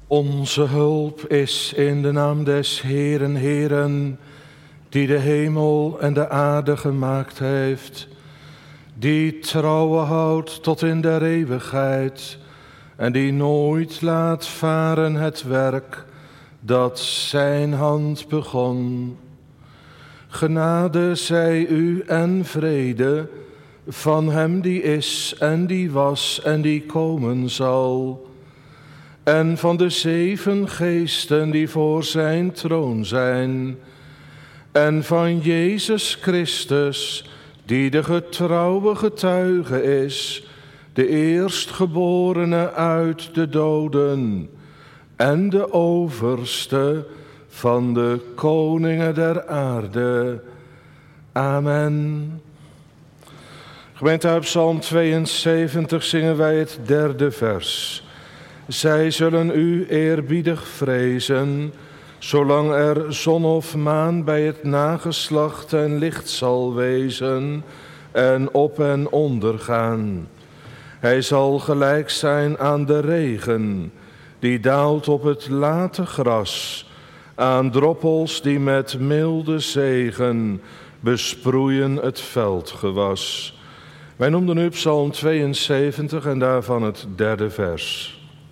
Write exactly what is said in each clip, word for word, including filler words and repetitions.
Onze hulp is in de naam des Heeren, Heeren, die de hemel en de aarde gemaakt heeft, die trouwe houdt tot in der eeuwigheid en die nooit laat varen het werk dat zijn hand begon. Genade zij u en vrede van hem die is en die was en die komen zal, en van de zeven geesten die voor zijn troon zijn, en van Jezus Christus, die de getrouwe getuige is, de eerstgeborene uit de doden en de overste van de koningen der aarde. Amen. Gemeente, uit Psalm tweeënzeventig zingen wij het derde vers. Zij zullen u eerbiedig vrezen, zolang er zon of maan bij het nageslacht en licht zal wezen en op en ondergaan. Hij zal gelijk zijn aan de regen, die daalt op het late gras, aan droppels die met milde zegen besproeien het veldgewas. Wij noemden nu Psalm tweeënzeventig en daarvan het derde vers.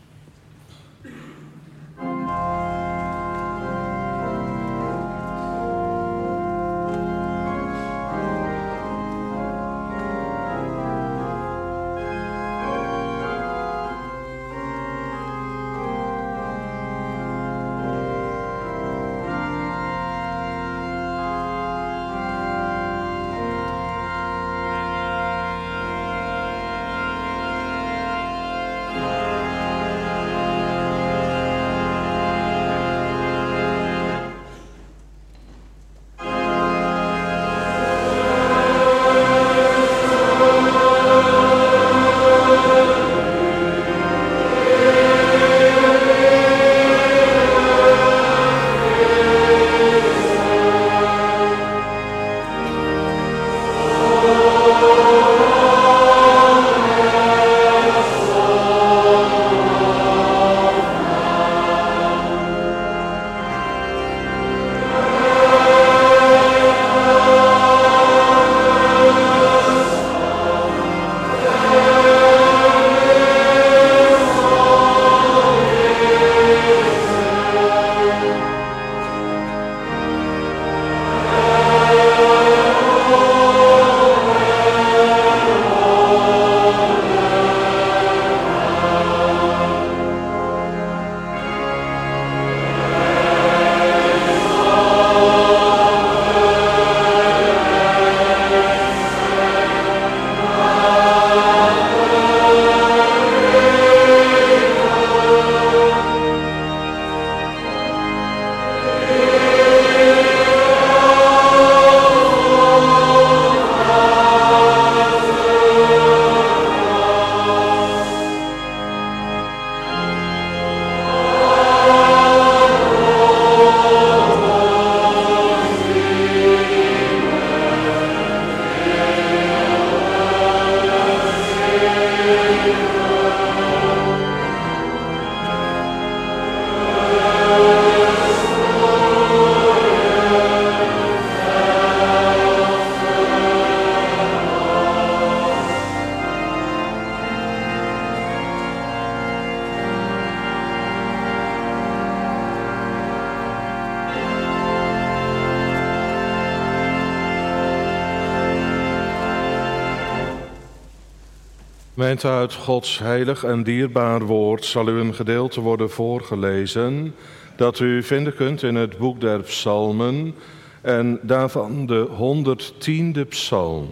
Gemeente, uit Gods heilig en dierbaar woord zal u een gedeelte worden voorgelezen dat u vinden kunt in het boek der psalmen en daarvan de honderdtiende psalm.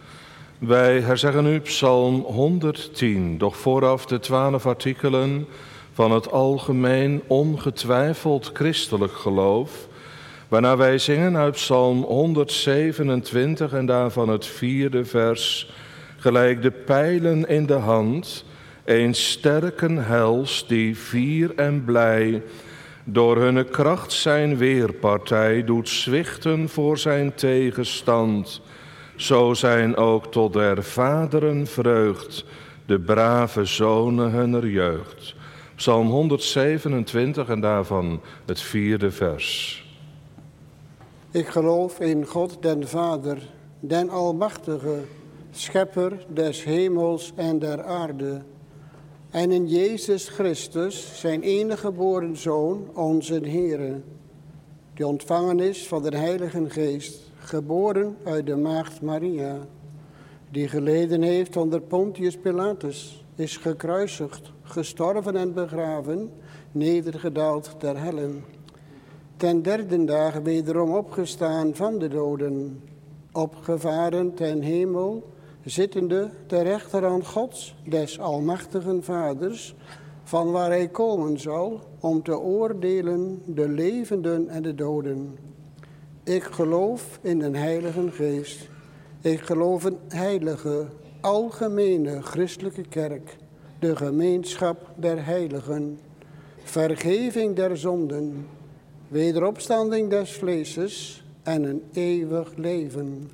Wij herzeggen nu psalm honderdtien, doch vooraf de twaalf artikelen van het algemeen ongetwijfeld christelijk geloof, waarna wij zingen uit psalm honderdzevenentwintig en daarvan het vierde vers, gelijk de pijlen in de hand, een sterken hels die fier en blij door hunne kracht zijn weerpartij doet zwichten voor zijn tegenstand. Zo zijn ook tot der vaderen vreugd de brave zonen hunner jeugd. Psalm honderdzevenentwintig en daarvan het vierde vers. Ik geloof in God den Vader, den Almachtige, Schepper des hemels en der aarde, en in Jezus Christus, zijn enige geboren Zoon, onze Heere, die ontvangen is van de Heilige Geest, geboren uit de maagd Maria, die geleden heeft onder Pontius Pilatus, is gekruisigd, gestorven en begraven, nedergedaald ter helle. Ten derde dag wederom opgestaan van de doden, opgevaren ten hemel, zittende ter rechterhand Gods, des almachtigen Vaders, van waar hij komen zal, om te oordelen de levenden en de doden. Ik geloof in de Heilige Geest. Ik geloof in heilige, algemene christelijke kerk, de gemeenschap der heiligen, vergeving der zonden, wederopstanding des vleeses en een eeuwig leven.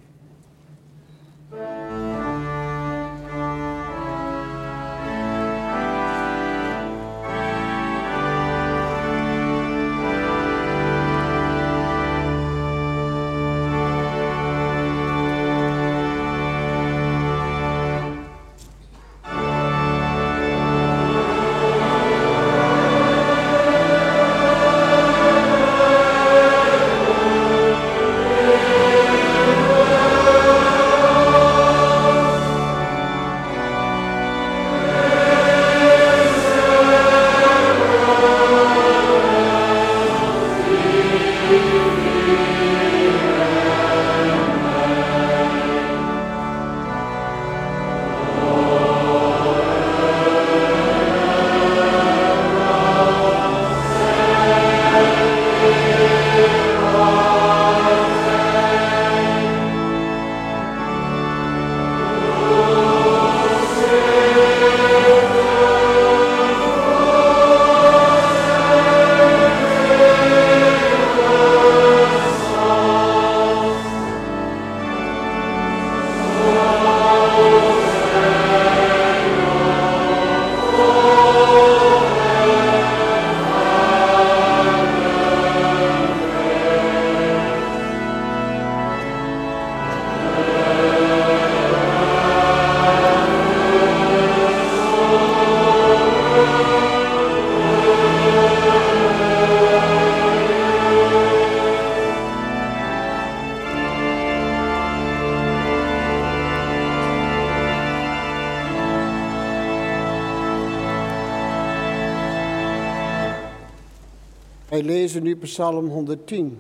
Wij lezen nu Psalm honderdtien.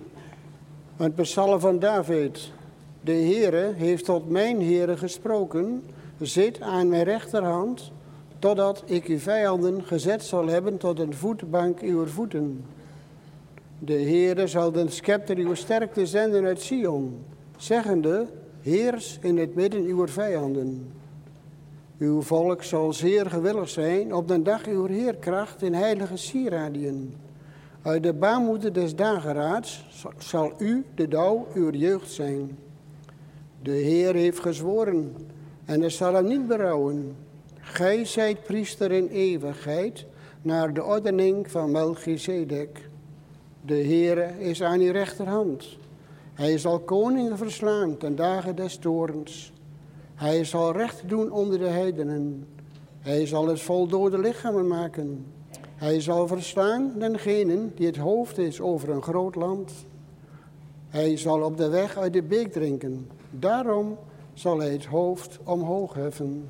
Een psalm van David. De Heere heeft tot mijn Heere gesproken, zit aan mijn rechterhand, totdat ik uw vijanden gezet zal hebben tot een voetbank uw voeten. De Heere zal den scepter uw sterkte zenden uit Sion, zeggende, heers in het midden uw vijanden. Uw volk zal zeer gewillig zijn op den dag uw heerkracht in heilige sieradiën. Uit de baarmoeder des dageraads zal u de dauw uw jeugd zijn. De Heer heeft gezworen en hij zal hem niet berouwen. Gij zijt priester in eeuwigheid naar de ordening van Melchizedek. De Heer is aan uw rechterhand. Hij zal koningen verslaan ten dagen des toorns. Hij zal recht doen onder de heidenen. Hij zal het vol dode lichamen maken. Hij zal verslaan dengenen die het hoofd is over een groot land. Hij zal op de weg uit de beek drinken. Daarom zal hij het hoofd omhoog heffen.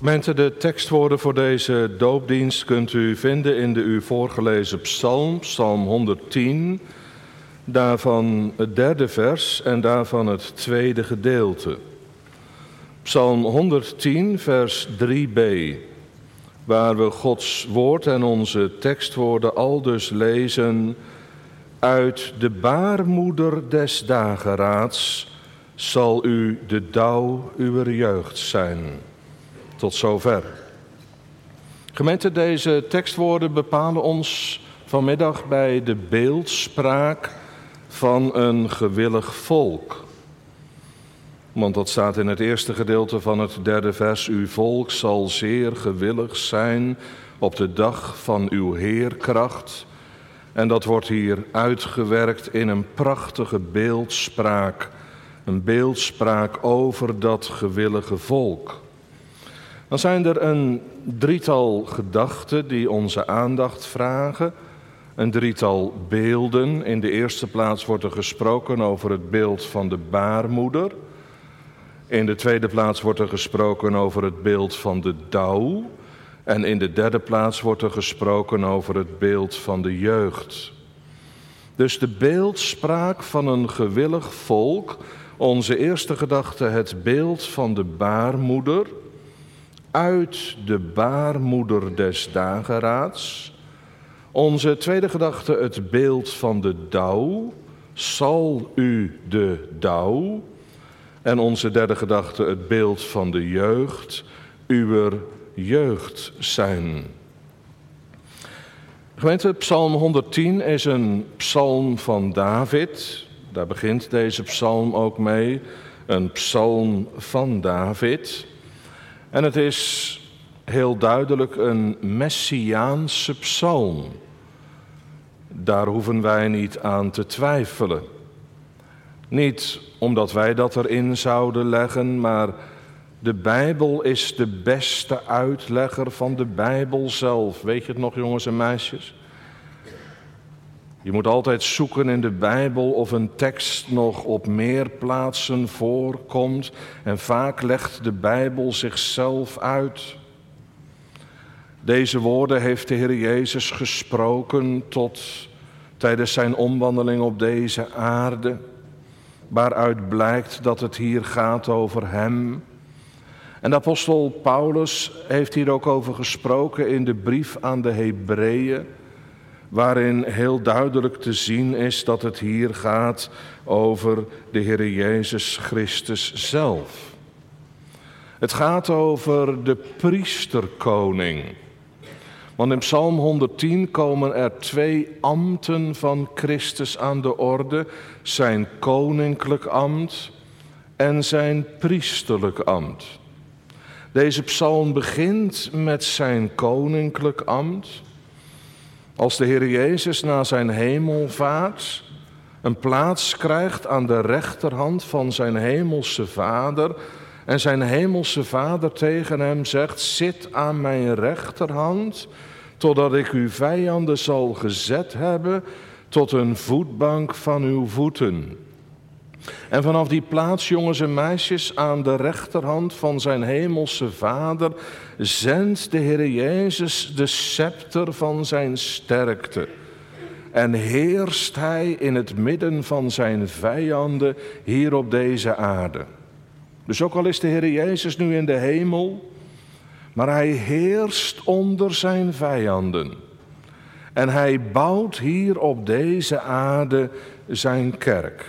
Gemeente, de tekstwoorden voor deze doopdienst kunt u vinden in de u voorgelezen psalm, psalm honderdtien, daarvan het derde vers en daarvan het tweede gedeelte. Psalm honderdtien, vers drie b, waar we Gods woord en onze tekstwoorden aldus lezen: uit de baarmoeder des dageraads zal u de dauw uwer jeugd zijn. Tot zover. Gemeente, deze tekstwoorden bepalen ons vanmiddag bij de beeldspraak van een gewillig volk. Want dat staat in het eerste gedeelte van het derde vers: uw volk zal zeer gewillig zijn op de dag van uw heerkracht. En dat wordt hier uitgewerkt in een prachtige beeldspraak. Een beeldspraak over dat gewillige volk. Dan zijn er een drietal gedachten die onze aandacht vragen. Een drietal beelden. In de eerste plaats wordt er gesproken over het beeld van de baarmoeder. In de tweede plaats wordt er gesproken over het beeld van de dauw. En in de derde plaats wordt er gesproken over het beeld van de jeugd. Dus de beeldspraak van een gewillig volk. Onze eerste gedachte, het beeld van de baarmoeder. Uit de baarmoeder des dageraads. Onze tweede gedachte, het beeld van de dauw. Zal u de dauw. En onze derde gedachte, het beeld van de jeugd. Uwer jeugd zijn. Gemeente, psalm honderdtien is een psalm van David. Daar begint deze psalm ook mee. Een psalm van David. En het is heel duidelijk een messiaanse psalm. Daar hoeven wij niet aan te twijfelen. Niet omdat wij dat erin zouden leggen, maar de Bijbel is de beste uitlegger van de Bijbel zelf. Weet je het nog, jongens en meisjes? Je moet altijd zoeken in de Bijbel of een tekst nog op meer plaatsen voorkomt. En vaak legt de Bijbel zichzelf uit. Deze woorden heeft de Heer Jezus gesproken tot tijdens zijn omwandeling op deze aarde. Waaruit blijkt dat het hier gaat over hem. En de apostel Paulus heeft hier ook over gesproken in de brief aan de Hebreeën. Waarin heel duidelijk te zien is dat het hier gaat over de Heer Jezus Christus zelf. Het gaat over de priesterkoning. Want in psalm honderdtien komen er twee ambten van Christus aan de orde. Zijn koninklijk ambt en zijn priesterlijk ambt. Deze psalm begint met zijn koninklijk ambt. Als de Heer Jezus na zijn hemelvaart een plaats krijgt aan de rechterhand van zijn hemelse Vader. En zijn hemelse Vader tegen hem zegt: zit aan mijn rechterhand, totdat ik uw vijanden zal gezet hebben tot een voetbank van uw voeten. En vanaf die plaats, jongens en meisjes, aan de rechterhand van zijn hemelse Vader, zendt de Heer Jezus de scepter van zijn sterkte. En heerst hij in het midden van zijn vijanden hier op deze aarde. Dus ook al is de Heer Jezus nu in de hemel, maar hij heerst onder zijn vijanden. En hij bouwt hier op deze aarde zijn kerk.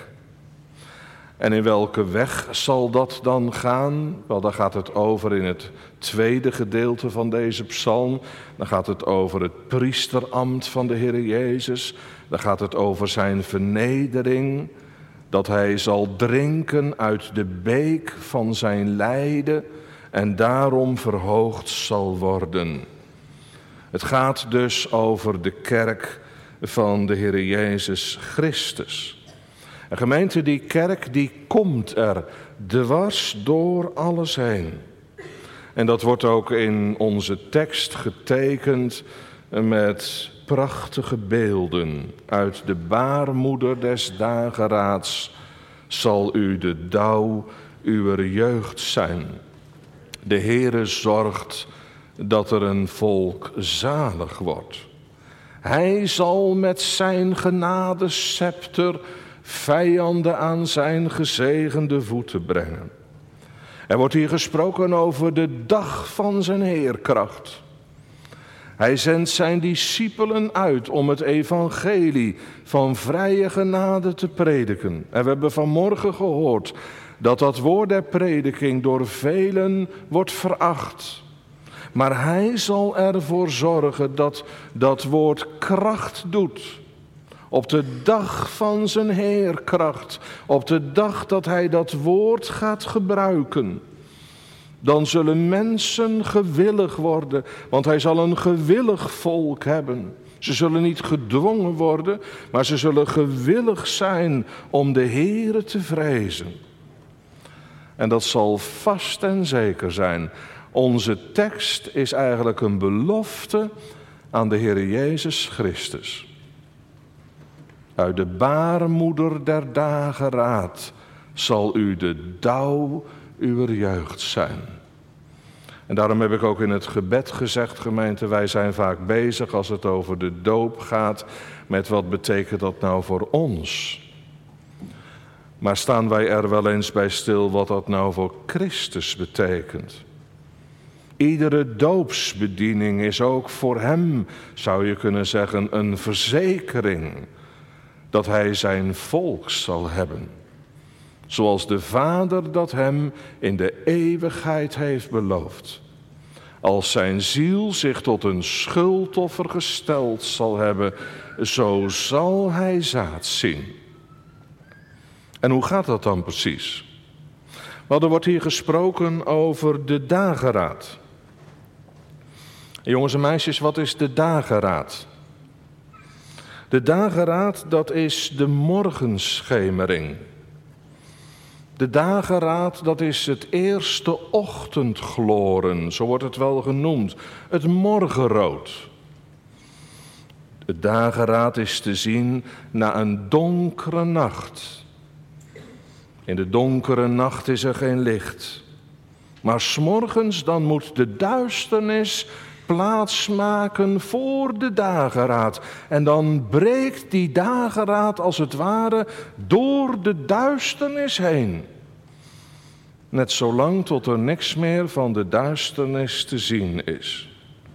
En in welke weg zal dat dan gaan? Wel, daar gaat het over in het tweede gedeelte van deze psalm. Dan gaat het over het priesterambt van de Heer Jezus. Dan gaat het over zijn vernedering. Dat hij zal drinken uit de beek van zijn lijden en daarom verhoogd zal worden. Het gaat dus over de kerk van de Heer Jezus Christus. En gemeente, die kerk die komt er dwars door alles heen. En dat wordt ook in onze tekst getekend met prachtige beelden. Uit de baarmoeder des dageraads zal u de dauw uwer jeugd zijn. De Heere zorgt dat er een volk zalig wordt. Hij zal met zijn genadescepter vijanden aan zijn gezegende voeten brengen. Er wordt hier gesproken over de dag van zijn heerkracht. Hij zendt zijn discipelen uit om het evangelie van vrije genade te prediken. En we hebben vanmorgen gehoord dat dat woord der prediking door velen wordt veracht. Maar hij zal ervoor zorgen dat dat woord kracht doet. Op de dag van zijn heerkracht, op de dag dat hij dat woord gaat gebruiken, dan zullen mensen gewillig worden, want hij zal een gewillig volk hebben. Ze zullen niet gedwongen worden, maar ze zullen gewillig zijn om de Heere te vrezen. En dat zal vast en zeker zijn. Onze tekst is eigenlijk een belofte aan de Heer Jezus Christus. Uit de baarmoeder der dageraad zal u de dauw uw jeugd zijn. En daarom heb ik ook in het gebed gezegd, gemeente, wij zijn vaak bezig als het over de doop gaat met wat betekent dat nou voor ons. Maar staan wij er wel eens bij stil wat dat nou voor Christus betekent? Iedere doopsbediening is ook voor hem, zou je kunnen zeggen, een verzekering dat hij zijn volk zal hebben. Zoals de Vader dat hem in de eeuwigheid heeft beloofd. Als zijn ziel zich tot een schuldoffer gesteld zal hebben, zo zal hij zaad zien. En hoe gaat dat dan precies? Wel, er wordt hier gesproken over de dageraad. Jongens en meisjes, wat is de dageraad? De dageraad, dat is de morgenschemering. De dageraad, dat is het eerste ochtendgloren, zo wordt het wel genoemd, het morgenrood. De dageraad is te zien na een donkere nacht. In de donkere nacht is er geen licht. Maar 's morgens dan moet de duisternis plaatsmaken voor de dageraad. En dan breekt die dageraad als het ware door de duisternis heen. Net zolang tot er niks meer van de duisternis te zien is.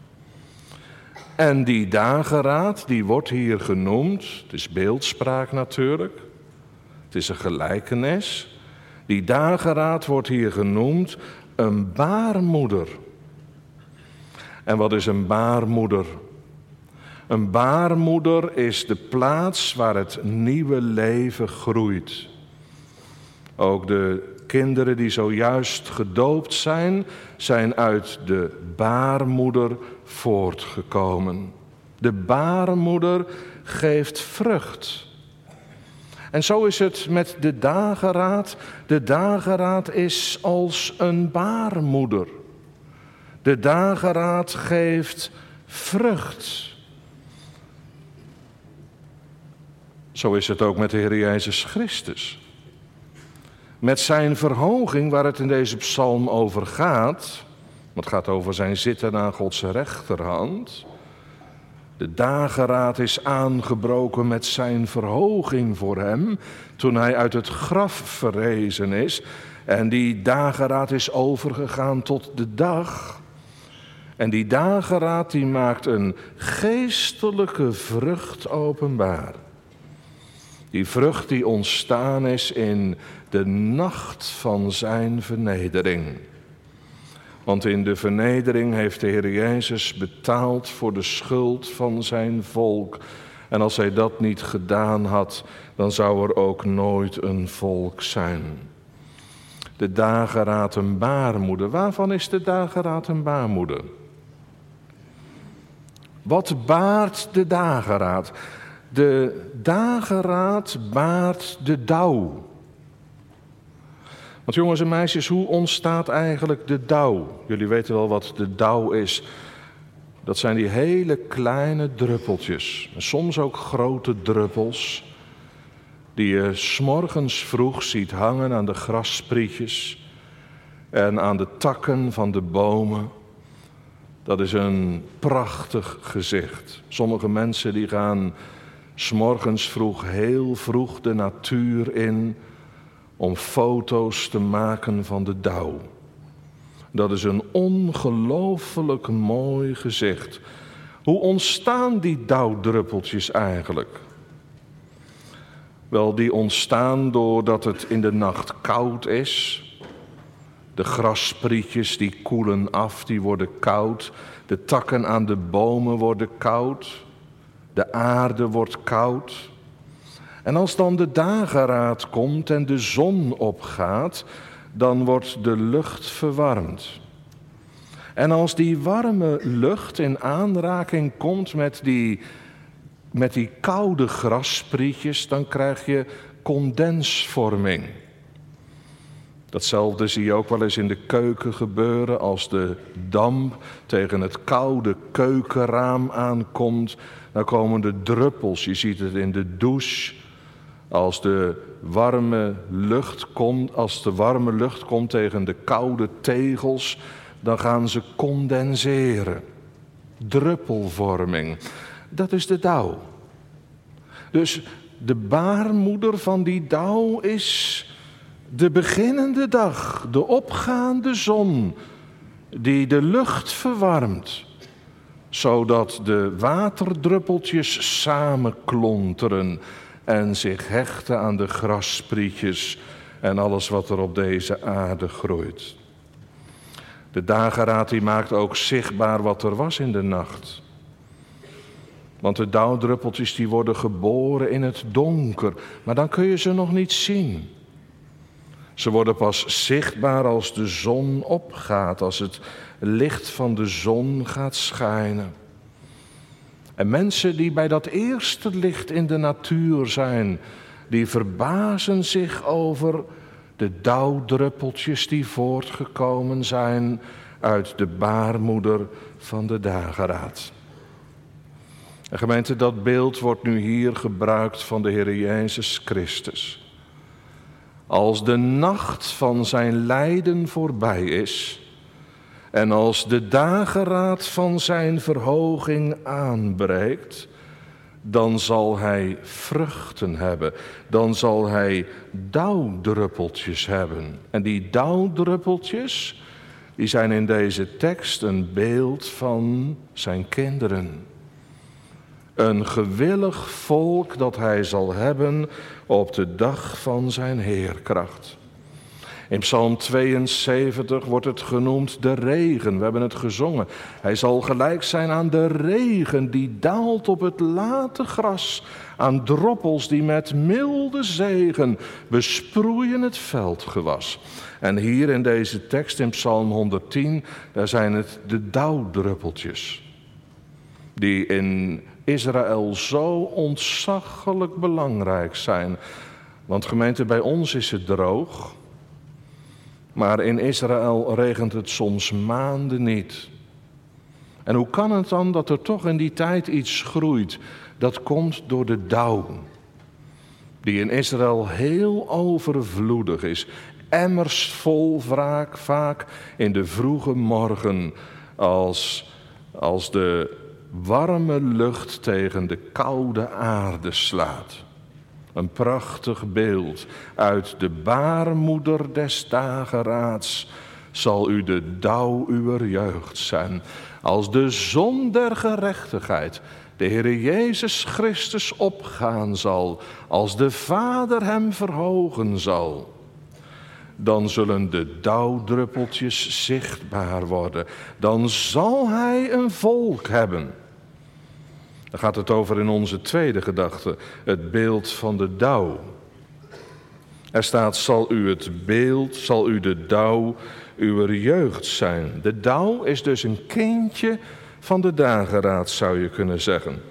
En die dageraad, die wordt hier genoemd, het is beeldspraak natuurlijk, het is een gelijkenis. Die dageraad wordt hier genoemd een baarmoeder. En wat is een baarmoeder? Een baarmoeder is de plaats waar het nieuwe leven groeit. Ook de kinderen die zojuist gedoopt zijn, zijn uit de baarmoeder voortgekomen. De baarmoeder geeft vrucht. En zo is het met de dageraad. De dageraad is als een baarmoeder. De dageraad geeft vrucht. Zo is het ook met de Heer Jezus Christus. Met zijn verhoging, waar het in deze psalm over gaat, het gaat over zijn zitten aan Gods rechterhand. De dageraad is aangebroken met zijn verhoging voor hem, toen hij uit het graf verrezen is. En die dageraad is overgegaan tot de dag. En die dageraad die maakt een geestelijke vrucht openbaar. Die vrucht die ontstaan is in de nacht van zijn vernedering. Want in de vernedering heeft de Heer Jezus betaald voor de schuld van zijn volk. En als hij dat niet gedaan had, dan zou er ook nooit een volk zijn. De dageraad een baarmoeder. Waarvan is de dageraad een baarmoeder? Wat baart de dageraad? De dageraad baart de dauw. Want jongens en meisjes, hoe ontstaat eigenlijk de dauw? Jullie weten wel wat de dauw is. Dat zijn die hele kleine druppeltjes. Soms ook grote druppels. Die je 's morgens vroeg ziet hangen aan de grassprietjes. en aan de takken van de bomen. Dat is een prachtig gezicht. Sommige mensen die gaan 's morgens vroeg, heel vroeg de natuur in om foto's te maken van de dauw. Dat is een ongelooflijk mooi gezicht. Hoe ontstaan die dauwdruppeltjes eigenlijk? Wel, die ontstaan doordat het in de nacht koud is. De grassprietjes die koelen af, die worden koud. De takken aan de bomen worden koud. De aarde wordt koud. En als dan de dageraad komt en de zon opgaat, dan wordt de lucht verwarmd. En als die warme lucht in aanraking komt met die, met die koude grassprietjes, dan krijg je condensvorming. Datzelfde zie je ook wel eens in de keuken gebeuren als de damp tegen het koude keukenraam aankomt. Dan komen de druppels, je ziet het in de douche. Als de warme lucht komt, als de warme lucht komt tegen de koude tegels, dan gaan ze condenseren. Druppelvorming, dat is de dauw. Dus de baarmoeder van die dauw is de beginnende dag, de opgaande zon, die de lucht verwarmt, zodat de waterdruppeltjes samenklonteren en zich hechten aan de grassprietjes en alles wat er op deze aarde groeit. De dageraad die maakt ook zichtbaar wat er was in de nacht. Want de dauwdruppeltjes die worden geboren in het donker, maar dan kun je ze nog niet zien. Ze worden pas zichtbaar als de zon opgaat, als het licht van de zon gaat schijnen. En mensen die bij dat eerste licht in de natuur zijn, die verbazen zich over de dauwdruppeltjes die voortgekomen zijn uit de baarmoeder van de dageraad. En gemeente, dat beeld wordt nu hier gebruikt van de Heer Jezus Christus. Als de nacht van zijn lijden voorbij is en als de dageraad van zijn verhoging aanbreekt, dan zal hij vruchten hebben, dan zal hij dauwdruppeltjes hebben. En die dauwdruppeltjes, die zijn in deze tekst een beeld van zijn kinderen. Een gewillig volk dat hij zal hebben op de dag van zijn heerkracht. In Psalm tweeënzeventig wordt het genoemd de regen. We hebben het gezongen. Hij zal gelijk zijn aan de regen die daalt op het late gras. Aan droppels die met milde zegen besproeien het veldgewas. En hier in deze tekst in Psalm honderdtien, daar zijn het de dauwdruppeltjes. Die in Israël zo ontzaglijk belangrijk zijn. Want gemeente, bij ons is het droog. Maar in Israël regent het soms maanden niet. En hoe kan het dan dat er toch in die tijd iets groeit? Dat komt door de dauw. Die in Israël heel overvloedig is. Emmers vol wraak vaak in de vroege morgen. Als, als de warme lucht tegen de koude aarde slaat. Een prachtig beeld. Uit de baarmoeder des dageraads zal u de dauw uwer jeugd zijn. Als de zon der gerechtigheid, de Heer Jezus Christus, opgaan zal. Als de Vader hem verhogen zal. Dan zullen de dauwdruppeltjes zichtbaar worden. Dan zal hij een volk hebben. Daar gaat het over in onze tweede gedachte, het beeld van de dauw. Er staat, zal u het beeld, zal u de dauw uwer jeugd zijn. De dauw is dus een kindje van de dageraad, zou je kunnen zeggen.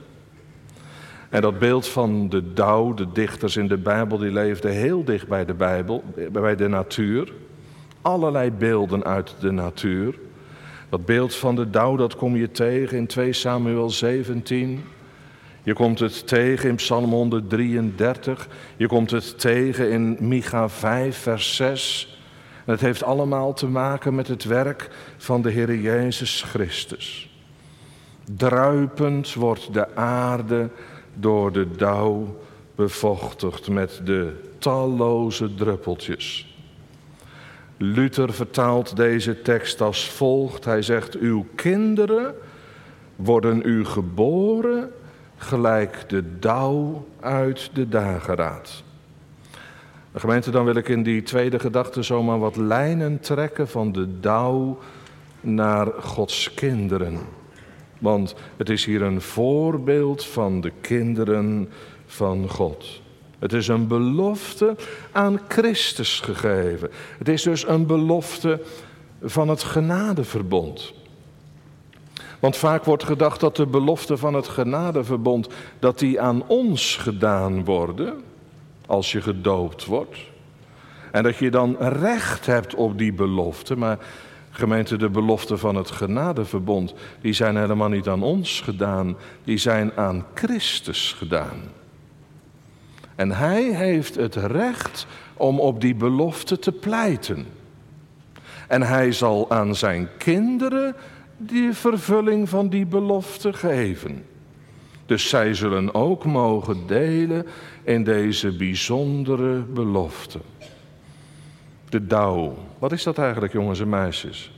En dat beeld van de dauw, de dichters in de Bijbel, die leefden heel dicht bij de Bijbel, bij de natuur. Allerlei beelden uit de natuur. Dat beeld van de dauw, dat kom je tegen in twee Samuel zeventien. Je komt het tegen in Psalm honderddrieëndertig. Je komt het tegen in Micha vijf, vers zes. En het heeft allemaal te maken met het werk van de Heer Jezus Christus. Druipend wordt de aarde door de dauw bevochtigd met de talloze druppeltjes. Luther vertaalt deze tekst als volgt. Hij zegt, uw kinderen worden u geboren gelijk de dauw uit de dageraad. Gemeente, dan wil ik in die tweede gedachte zomaar wat lijnen trekken van de dauw naar Gods kinderen. Want het is hier een voorbeeld van de kinderen van God. Het is een belofte aan Christus gegeven. Het is dus een belofte van het genadeverbond. Want vaak wordt gedacht dat de belofte van het genadeverbond, dat die aan ons gedaan worden, als je gedoopt wordt. En dat je dan recht hebt op die belofte. Maar gemeente, de belofte van het genadeverbond, die zijn helemaal niet aan ons gedaan. Die zijn aan Christus gedaan. En hij heeft het recht om op die belofte te pleiten. En hij zal aan zijn kinderen die vervulling van die belofte geven. Dus zij zullen ook mogen delen in deze bijzondere belofte. De dauw. Wat is dat eigenlijk, jongens en meisjes?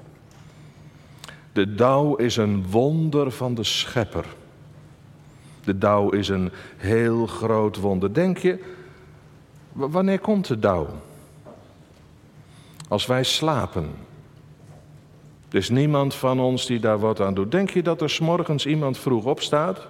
De dauw is een wonder van de Schepper. De dauw is een heel groot wonder. Denk je, w- wanneer komt de dauw? Als wij slapen. Er is niemand van ons die daar wat aan doet. Denk je dat er 's morgens iemand vroeg opstaat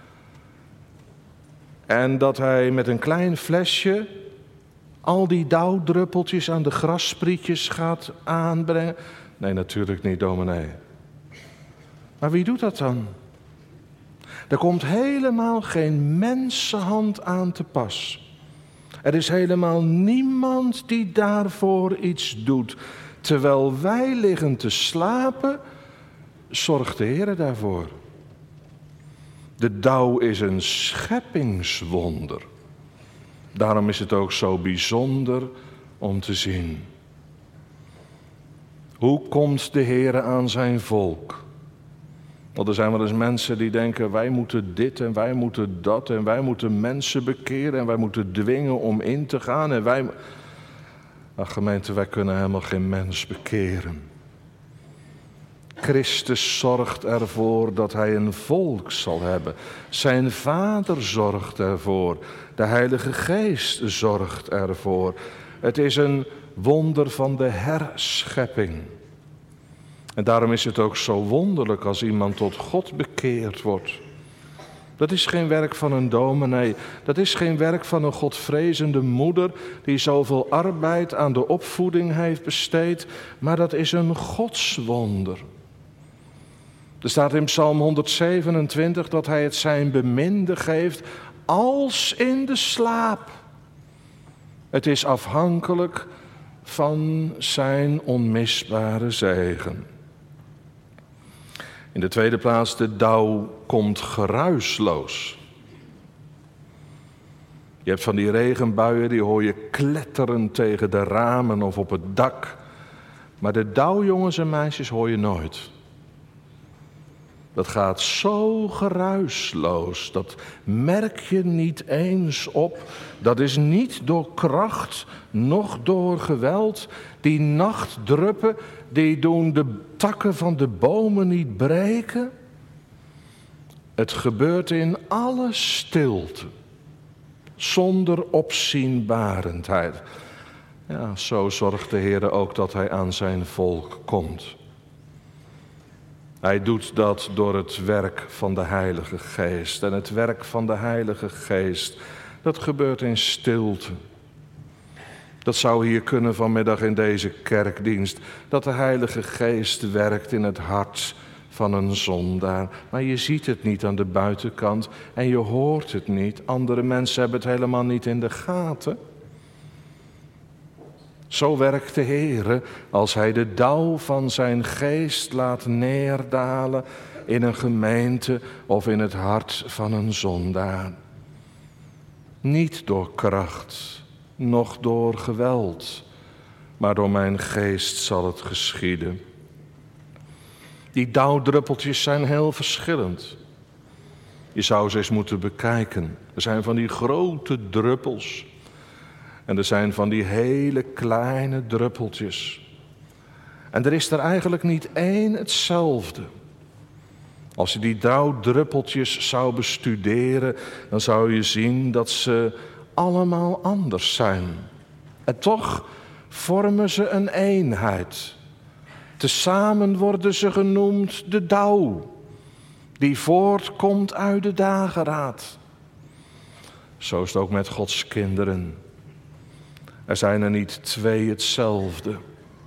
en dat hij met een klein flesje al die dauwdruppeltjes aan de grassprietjes gaat aanbrengen? Nee, natuurlijk niet, dominee. Maar wie doet dat dan? Er komt helemaal geen mensenhand aan te pas. Er is helemaal niemand die daarvoor iets doet. Terwijl wij liggen te slapen, zorgt de Heer daarvoor. De dauw is een scheppingswonder. Daarom is het ook zo bijzonder om te zien. Hoe komt de Heer aan zijn volk? Want er zijn wel eens mensen die denken, wij moeten dit en wij moeten dat en wij moeten mensen bekeren en wij moeten dwingen om in te gaan en wij... Ach gemeente, wij kunnen helemaal geen mens bekeren. Christus zorgt ervoor dat hij een volk zal hebben. Zijn Vader zorgt ervoor. De Heilige Geest zorgt ervoor. Het is een wonder van de herschepping. En daarom is het ook zo wonderlijk als iemand tot God bekeerd wordt. Dat is geen werk van een dominee. Dat is geen werk van een godvrezende moeder die zoveel arbeid aan de opvoeding heeft besteed. Maar dat is een godswonder. Er staat in Psalm honderdzevenentwintig dat hij het zijn beminde geeft als in de slaap. Het is afhankelijk van zijn onmisbare zegen. In de tweede plaats, de dauw komt geruisloos. Je hebt van die regenbuien, die hoor je kletteren tegen de ramen of op het dak. Maar de dauw, jongens en meisjes, hoor je nooit. Dat gaat zo geruisloos, dat merk je niet eens op. Dat is niet door kracht, noch door geweld. Die nachtdruppen, die doen de takken van de bomen niet breken. Het gebeurt in alle stilte, zonder opzienbarendheid. Ja, zo zorgt de Heer ook dat hij aan zijn volk komt. Hij doet dat door het werk van de Heilige Geest. En het werk van de Heilige Geest, dat gebeurt in stilte. Dat zou hier kunnen vanmiddag in deze kerkdienst. Dat de Heilige Geest werkt in het hart van een zondaar. Maar je ziet het niet aan de buitenkant en je hoort het niet. Andere mensen hebben het helemaal niet in de gaten. Zo werkt de Heer als hij de dauw van zijn geest laat neerdalen in een gemeente of in het hart van een zondaar. Niet door kracht, noch door geweld, maar door mijn geest zal het geschieden. Die dauwdruppeltjes zijn heel verschillend. Je zou ze eens moeten bekijken. Er zijn van die grote druppels. En er zijn van die hele kleine druppeltjes. En er is er eigenlijk niet één hetzelfde. Als je die dauwdruppeltjes zou bestuderen, dan zou je zien dat ze allemaal anders zijn. En toch vormen ze een eenheid. Tezamen worden ze genoemd de dauw, die voortkomt uit de dageraad. Zo is het ook met Gods kinderen. Er zijn er niet twee hetzelfde.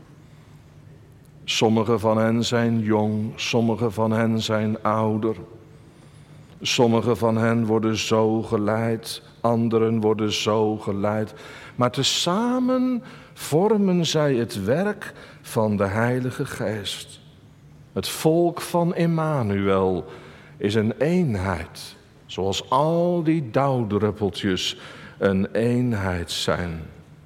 Sommige van hen zijn jong, sommige van hen zijn ouder. Sommige van hen worden zo geleid, anderen worden zo geleid. Maar tezamen vormen zij het werk van de Heilige Geest. Het volk van Immanuel is een eenheid, zoals al die dauwdruppeltjes een eenheid zijn.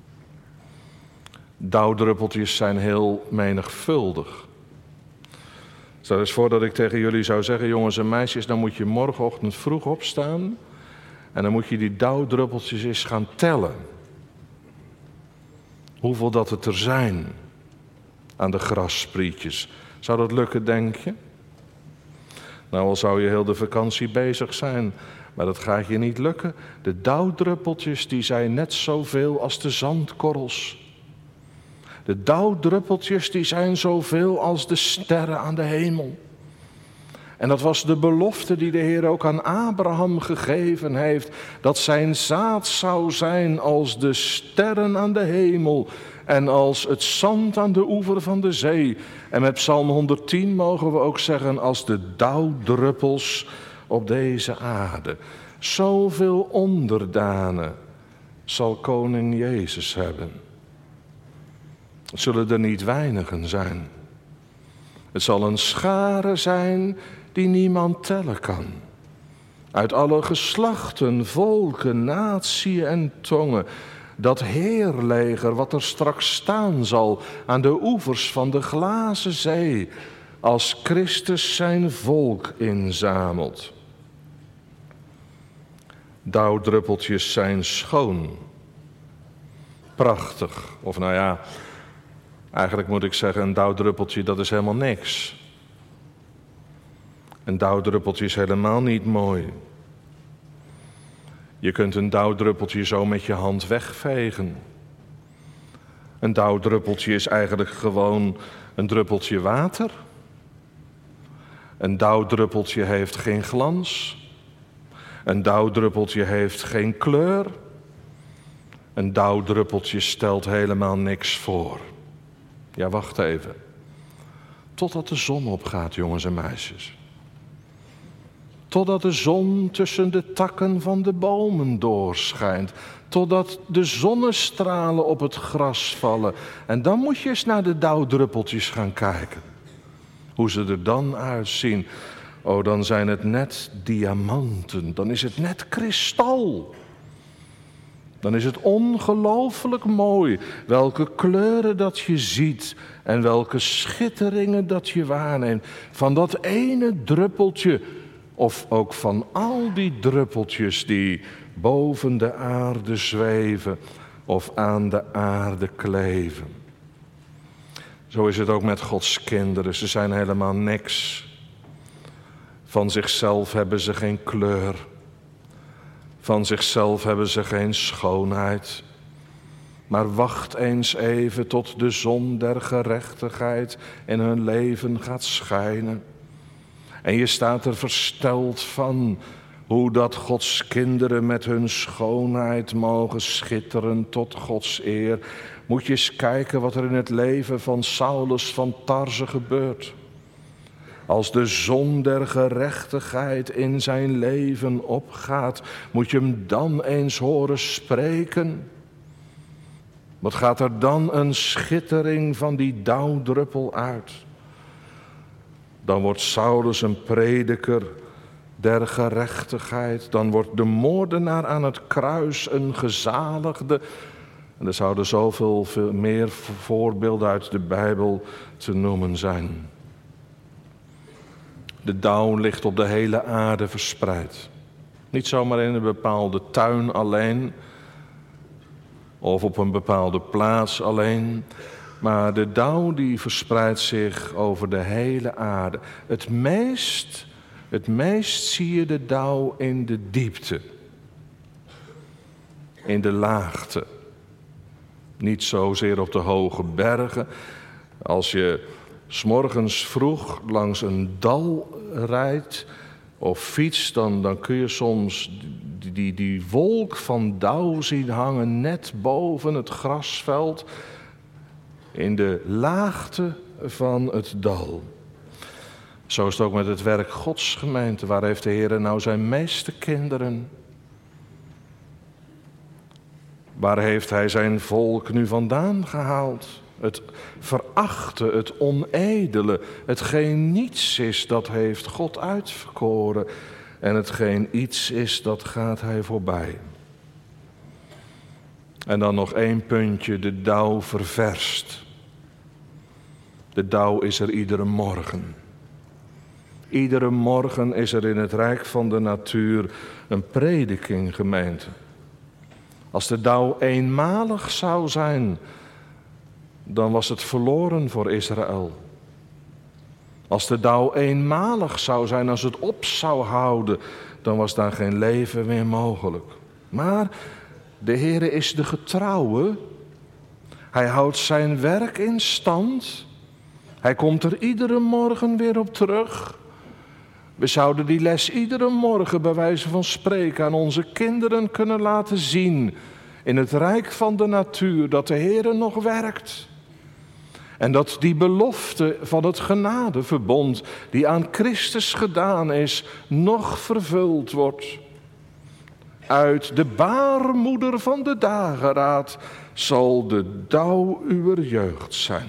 Dauwdruppeltjes zijn heel menigvuldig. Stel eens voor dat ik tegen jullie zou zeggen, jongens en meisjes, dan moet je morgenochtend vroeg opstaan en dan moet je die dauwdruppeltjes eens gaan tellen. Hoeveel dat het er zijn aan de grassprietjes. Zou dat lukken, denk je? Nou, al zou je heel de vakantie bezig zijn, maar dat gaat je niet lukken. De dauwdruppeltjes die zijn net zoveel als de zandkorrels. De dauwdruppeltjes die zijn zoveel als de sterren aan de hemel. En dat was de belofte die de Heer ook aan Abraham gegeven heeft. Dat zijn zaad zou zijn als de sterren aan de hemel. En als het zand aan de oever van de zee. En met Psalm honderdtien mogen we ook zeggen als de dauwdruppels op deze aarde. Zoveel onderdanen zal koning Jezus hebben. Het zullen er niet weinigen zijn. Het zal een schare zijn die niemand tellen kan. Uit alle geslachten, volken, natieën en tongen. Dat heerleger wat er straks staan zal aan de oevers van de glazen zee. Als Christus zijn volk inzamelt. Dauwdruppeltjes zijn schoon. Prachtig. Of nou ja, eigenlijk moet ik zeggen, een dauwdruppeltje dat is helemaal niks. Een dauwdruppeltje is helemaal niet mooi. Je kunt een dauwdruppeltje zo met je hand wegvegen. Een dauwdruppeltje is eigenlijk gewoon een druppeltje water. Een dauwdruppeltje heeft geen glans. Een dauwdruppeltje heeft geen kleur. Een dauwdruppeltje stelt helemaal niks voor. Ja, wacht even. Totdat de zon opgaat, jongens en meisjes. Totdat de zon tussen de takken van de bomen doorschijnt. Totdat de zonnestralen op het gras vallen. En dan moet je eens naar de dauwdruppeltjes gaan kijken. Hoe ze er dan uitzien. Oh, dan zijn het net diamanten. Dan is het net kristal. Dan is het ongelooflijk mooi welke kleuren dat je ziet en welke schitteringen dat je waarneemt. Van dat ene druppeltje of ook van al die druppeltjes die boven de aarde zweven of aan de aarde kleven. Zo is het ook met Gods kinderen. Ze zijn helemaal niks. Van zichzelf hebben ze geen kleur. Van zichzelf hebben ze geen schoonheid. Maar wacht eens even tot de zon der gerechtigheid in hun leven gaat schijnen. En je staat er versteld van hoe dat Gods kinderen met hun schoonheid mogen schitteren tot Gods eer. Moet je eens kijken wat er in het leven van Saulus van Tarse gebeurt. Als de zon der gerechtigheid in zijn leven opgaat, moet je hem dan eens horen spreken. Wat gaat er dan een schittering van die dauwdruppel uit? Dan wordt Saulus een prediker der gerechtigheid. Dan wordt de moordenaar aan het kruis een gezaligde. En er zouden zoveel veel meer voorbeelden uit de Bijbel te noemen zijn. De dauw ligt op de hele aarde verspreid. Niet zomaar in een bepaalde tuin alleen, of op een bepaalde plaats alleen. Maar de dauw die verspreidt zich over de hele aarde. Het meest, het meest zie je de dauw in de diepte. In de laagte. Niet zozeer op de hoge bergen. Als je 's morgens vroeg langs een dal rijdt of fietst, dan, dan kun je soms die, die, die wolk van dauw zien hangen net boven het grasveld in de laagte van het dal. Zo is het ook met het werk Gods gemeente. Waar heeft de Heer nou zijn meeste kinderen? Waar heeft hij zijn volk nu vandaan gehaald? Het verachte, het onedele, hetgeen niets is, dat heeft God uitverkoren. En hetgeen iets is, dat gaat hij voorbij. En dan nog één puntje, de dauw ververst. De dauw is er iedere morgen. Iedere morgen is er in het rijk van de natuur een prediking, gemeente. Als de dauw eenmalig zou zijn, dan was het verloren voor Israël. Als de dauw eenmalig zou zijn, als het op zou houden, dan was daar geen leven meer mogelijk. Maar de Heere is de getrouwe. Hij houdt zijn werk in stand. Hij komt er iedere morgen weer op terug. We zouden die les iedere morgen bij wijze van spreken aan onze kinderen kunnen laten zien. In het rijk van de natuur, dat de Heere nog werkt. En dat die belofte van het genadeverbond die aan Christus gedaan is, nog vervuld wordt. Uit de baarmoeder van de dageraad zal de dauw uwer jeugd zijn.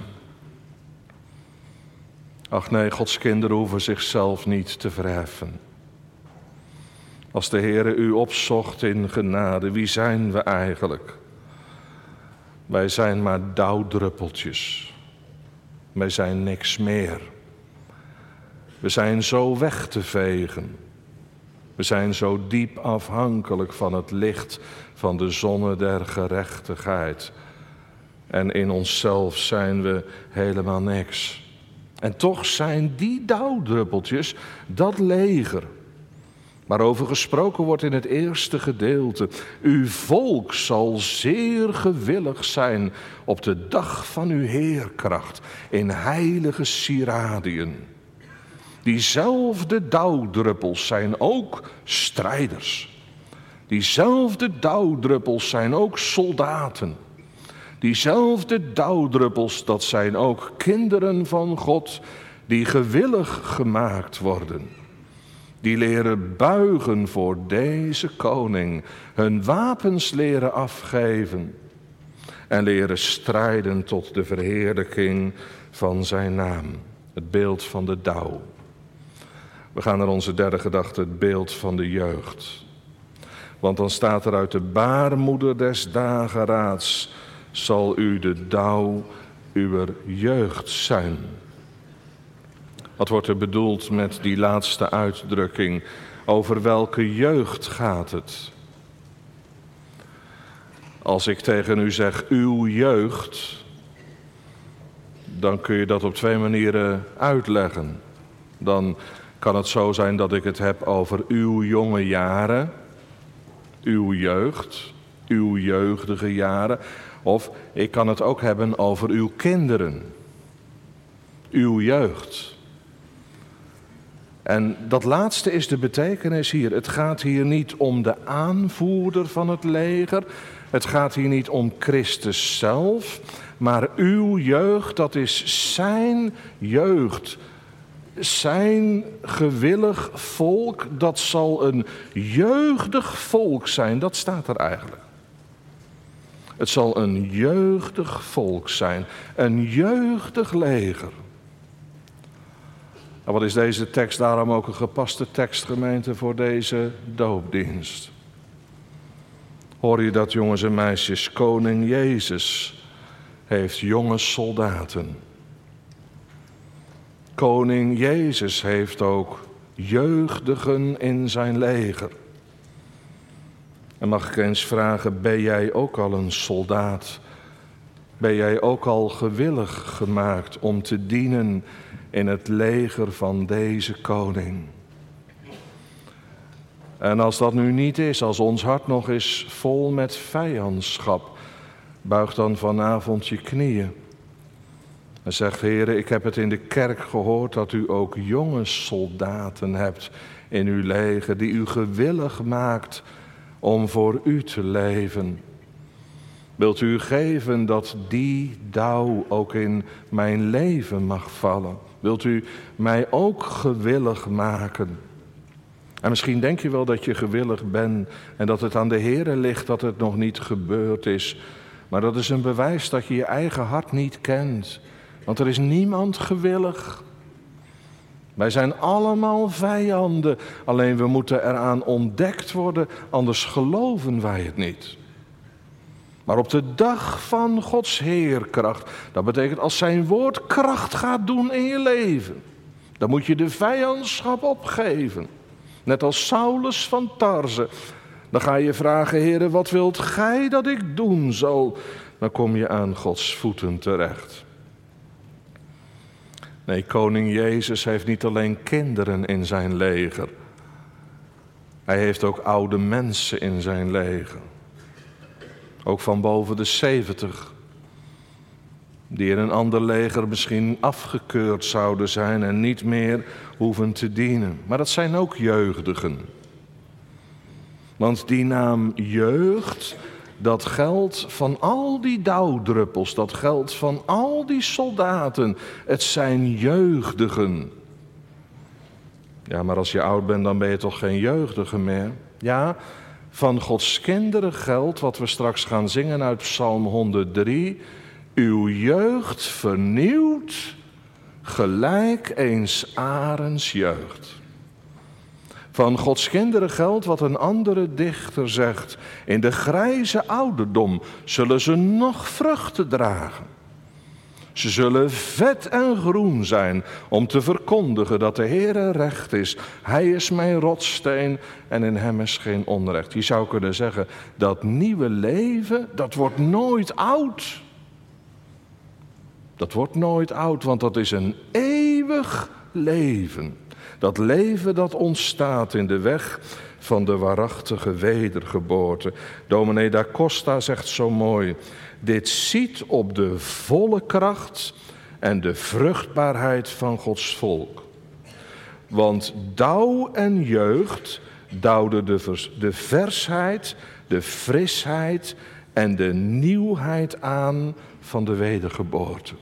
Ach nee, Gods kinderen hoeven zichzelf niet te verheffen. Als de Heere u opzocht in genade, wie zijn we eigenlijk? Wij zijn maar dauwdruppeltjes. Wij zijn niks meer. We zijn zo weg te vegen. We zijn zo diep afhankelijk van het licht van de zonne der gerechtigheid. En in onszelf zijn we helemaal niks. En toch zijn die dauwdruppeltjes dat leger waarover gesproken wordt in het eerste gedeelte. Uw volk zal zeer gewillig zijn op de dag van uw heerkracht in heilige sieradiën. Diezelfde dauwdruppels zijn ook strijders. Diezelfde dauwdruppels zijn ook soldaten. Diezelfde dauwdruppels, dat zijn ook kinderen van God die gewillig gemaakt worden. Die leren buigen voor deze koning, hun wapens leren afgeven en leren strijden tot de verheerlijking van zijn naam. Het beeld van de dauw. We gaan naar onze derde gedachte, het beeld van de jeugd. Want dan staat er uit de baarmoeder des dageraads zal u de dauw uwer jeugd zijn. Wat wordt er bedoeld met die laatste uitdrukking? Over welke jeugd gaat het? Als ik tegen u zeg uw jeugd, dan kun je dat op twee manieren uitleggen. Dan kan het zo zijn dat ik het heb over uw jonge jaren, uw jeugd, uw jeugdige jaren. Of ik kan het ook hebben over uw kinderen, uw jeugd. En dat laatste is de betekenis hier. Het gaat hier niet om de aanvoerder van het leger. Het gaat hier niet om Christus zelf. Maar uw jeugd, dat is zijn jeugd. Zijn gewillig volk, dat zal een jeugdig volk zijn. Dat staat er eigenlijk. Het zal een jeugdig volk zijn. Een jeugdig leger. En wat is deze tekst daarom ook een gepaste tekst, gemeente, voor deze doopdienst? Hoor je dat, jongens en meisjes? Koning Jezus heeft jonge soldaten. Koning Jezus heeft ook jeugdigen in zijn leger. En mag ik eens vragen, ben jij ook al een soldaat? Ben jij ook al gewillig gemaakt om te dienen in het leger van deze koning? En als dat nu niet is, als ons hart nog is vol met vijandschap, buig dan vanavond je knieën. En zeg, Heere, ik heb het in de kerk gehoord dat u ook jonge soldaten hebt in uw leger, die u gewillig maakt om voor u te leven. Wilt u geven dat die dauw ook in mijn leven mag vallen? Wilt u mij ook gewillig maken? En misschien denk je wel dat je gewillig bent en dat het aan de Heere ligt dat het nog niet gebeurd is. Maar dat is een bewijs dat je je eigen hart niet kent. Want er is niemand gewillig. Wij zijn allemaal vijanden, alleen we moeten eraan ontdekt worden, anders geloven wij het niet. Maar op de dag van Gods heerkracht, dat betekent als zijn woord kracht gaat doen in je leven, dan moet je de vijandschap opgeven. Net als Saulus van Tarse. Dan ga je vragen, Heere, wat wilt gij dat ik doen zal? Dan kom je aan Gods voeten terecht. Nee, koning Jezus heeft niet alleen kinderen in zijn leger. Hij heeft ook oude mensen in zijn leger. Ook van boven de zeventig. Die in een ander leger misschien afgekeurd zouden zijn en niet meer hoeven te dienen. Maar dat zijn ook jeugdigen. Want die naam jeugd, dat geldt van al die dauwdruppels, dat geldt van al die soldaten. Het zijn jeugdigen. Ja, maar als je oud bent, dan ben je toch geen jeugdige meer? Ja, van Gods kinderen geldt wat we straks gaan zingen uit Psalm honderddrie. Uw jeugd vernieuwt gelijk eens Arends jeugd. Van Gods kinderen geldt wat een andere dichter zegt. In de grijze ouderdom zullen ze nog vruchten dragen. Ze zullen vet en groen zijn om te verkondigen dat de Heere recht is. Hij is mijn rotssteen en in hem is geen onrecht. Je zou kunnen zeggen, dat nieuwe leven, dat wordt nooit oud. Dat wordt nooit oud, want dat is een eeuwig leven. Dat leven dat ontstaat in de weg van de waarachtige wedergeboorte. Dominee da Costa zegt zo mooi: dit ziet op de volle kracht en de vruchtbaarheid van Gods volk. Want dauw en jeugd duwden de, vers, de versheid, de frisheid en de nieuwheid aan van de wedergeboorte.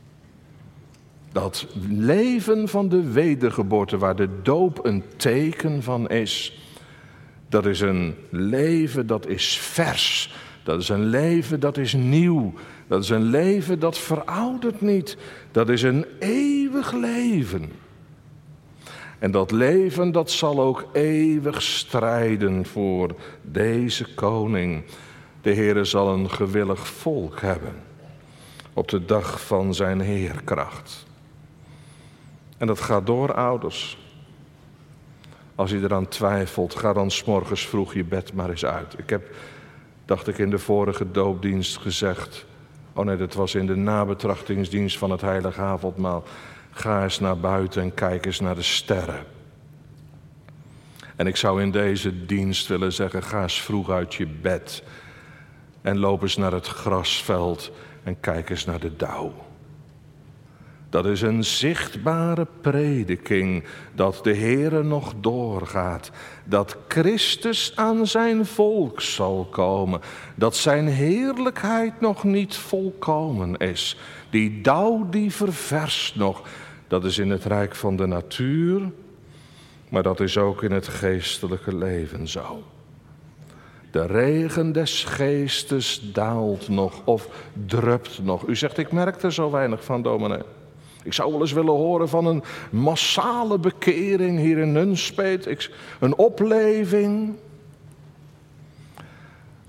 Dat leven van de wedergeboorte, waar de doop een teken van is, dat is een leven dat is vers. Dat is een leven dat is nieuw. Dat is een leven dat veroudert niet. Dat is een eeuwig leven. En dat leven dat zal ook eeuwig strijden voor deze koning. De Heere zal een gewillig volk hebben op de dag van zijn heerkracht. En dat gaat door, ouders. Als je eraan twijfelt, ga dan 's morgens vroeg je bed maar eens uit. Ik heb, dacht ik, in de vorige doopdienst gezegd, oh nee, dat was in de nabetrachtingsdienst van het heilige avondmaal. Ga eens naar buiten en kijk eens naar de sterren. En ik zou in deze dienst willen zeggen, ga eens vroeg uit je bed en loop eens naar het grasveld en kijk eens naar de dauw. Dat is een zichtbare prediking dat de Heere nog doorgaat. Dat Christus aan zijn volk zal komen. Dat zijn heerlijkheid nog niet volkomen is. Die dauw die ververst nog. Dat is in het rijk van de natuur. Maar dat is ook in het geestelijke leven zo. De regen des geestes daalt nog of drupt nog. U zegt, ik merk er zo weinig van, dominee. Ik zou wel eens willen horen van een massale bekering hier in Nunspeet. Een opleving.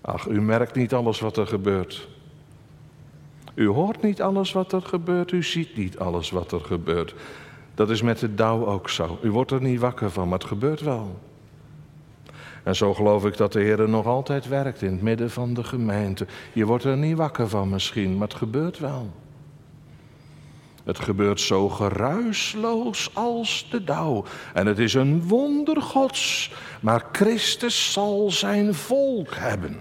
Ach, u merkt niet alles wat er gebeurt. U hoort niet alles wat er gebeurt, u ziet niet alles wat er gebeurt. Dat is met de dauw ook zo. U wordt er niet wakker van, maar het gebeurt wel. En zo geloof ik dat de Heer nog altijd werkt in het midden van de gemeente. Je wordt er niet wakker van misschien, maar het gebeurt wel. Het gebeurt zo geruisloos als de dauw. En het is een wonder Gods, maar Christus zal zijn volk hebben.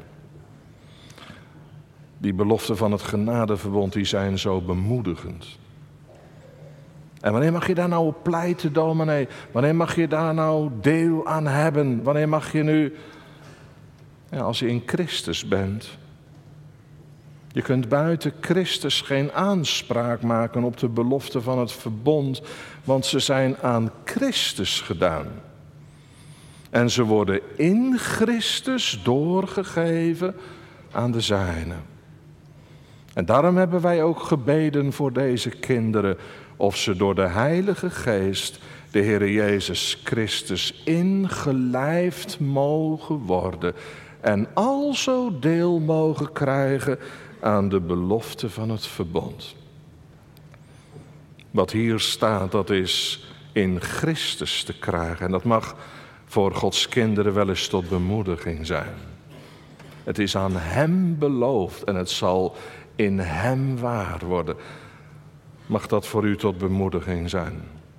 Die beloften van het genadeverbond, die zijn zo bemoedigend. En wanneer mag je daar nou op pleiten, dominee? Wanneer mag je daar nou deel aan hebben? Wanneer mag je nu, ja, als je in Christus bent. Je kunt buiten Christus geen aanspraak maken op de belofte van het verbond, want ze zijn aan Christus gedaan. En ze worden in Christus doorgegeven aan de zijnen. En daarom hebben wij ook gebeden voor deze kinderen, of ze door de Heilige Geest de Heere Jezus Christus ingelijfd mogen worden en alzo deel mogen krijgen aan de belofte van het verbond. Wat hier staat, dat is in Christus te krijgen. En dat mag voor Gods kinderen wel eens tot bemoediging zijn. Het is aan Hem beloofd en het zal in Hem waar worden. Mag dat voor u tot bemoediging zijn?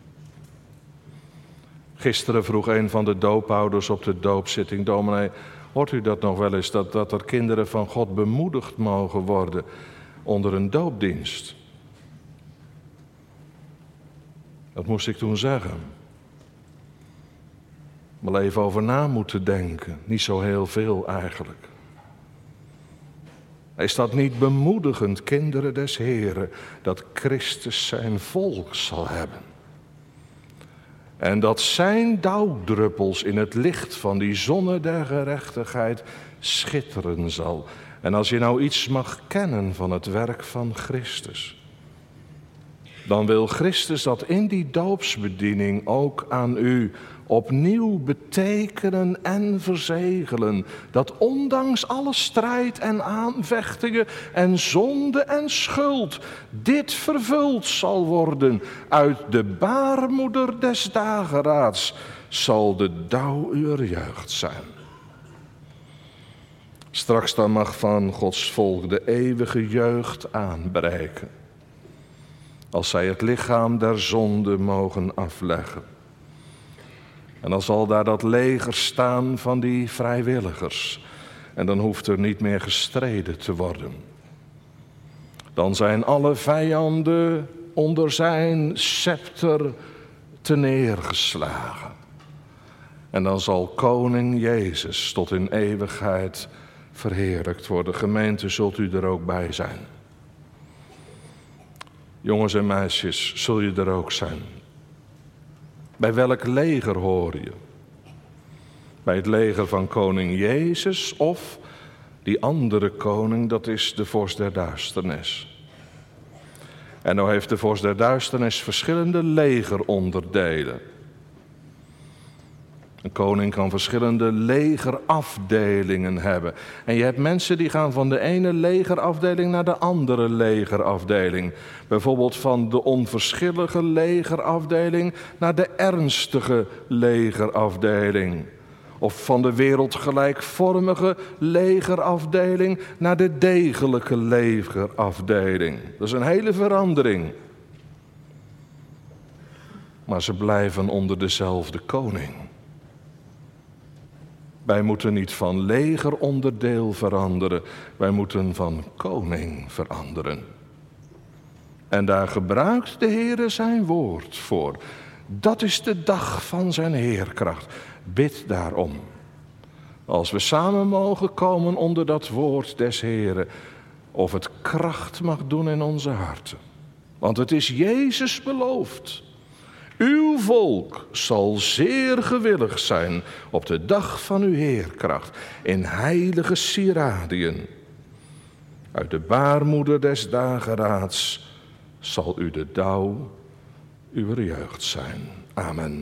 Gisteren vroeg een van de doopouders op de doopzitting: dominee, hoort u dat nog wel eens, dat, dat er kinderen van God bemoedigd mogen worden onder een doopdienst? Dat moest ik toen zeggen. Wel even over na moeten denken. Niet zo heel veel eigenlijk. Is dat niet bemoedigend, kinderen des Heren, dat Christus zijn volk zal hebben? En dat zijn dauwdruppels in het licht van die zonne der gerechtigheid schitteren zal. En als je nou iets mag kennen van het werk van Christus, dan wil Christus dat in die doopsbediening ook aan u opnieuw betekenen en verzegelen. Dat ondanks alle strijd en aanvechtingen en zonde en schuld, dit vervuld zal worden. Uit de baarmoeder des dageraads zal de dauw uw jeugd zijn. Straks dan mag van Gods volk de eeuwige jeugd aanbreken, als zij het lichaam der zonde mogen afleggen. En dan zal daar dat leger staan van die vrijwilligers. En dan hoeft er niet meer gestreden te worden. Dan zijn alle vijanden onder zijn scepter teneergeslagen. En dan zal koning Jezus tot in eeuwigheid verheerlijkt worden. Gemeente, zult u er ook bij zijn? Jongens en meisjes, zul je er ook zijn? Bij welk leger hoor je? Bij het leger van koning Jezus of die andere koning, dat is de vorst der duisternis. En nou heeft de vorst der duisternis verschillende legeronderdelen. Een koning kan verschillende legerafdelingen hebben. En je hebt mensen die gaan van de ene legerafdeling naar de andere legerafdeling. Bijvoorbeeld van de onverschillige legerafdeling naar de ernstige legerafdeling. Of van de wereldgelijkvormige legerafdeling naar de degelijke legerafdeling. Dat is een hele verandering. Maar ze blijven onder dezelfde koning. Wij moeten niet van legeronderdeel veranderen, wij moeten van koning veranderen. En daar gebruikt de Heere zijn woord voor. Dat is de dag van zijn heerkracht. Bid daarom. Als we samen mogen komen onder dat woord des Heeren, of het kracht mag doen in onze harten. Want het is Jezus beloofd. Uw volk zal zeer gewillig zijn op de dag van uw heerkracht in heilige sieradiën. Uit de baarmoeder des dageraads zal u de dauw uw jeugd zijn. Amen.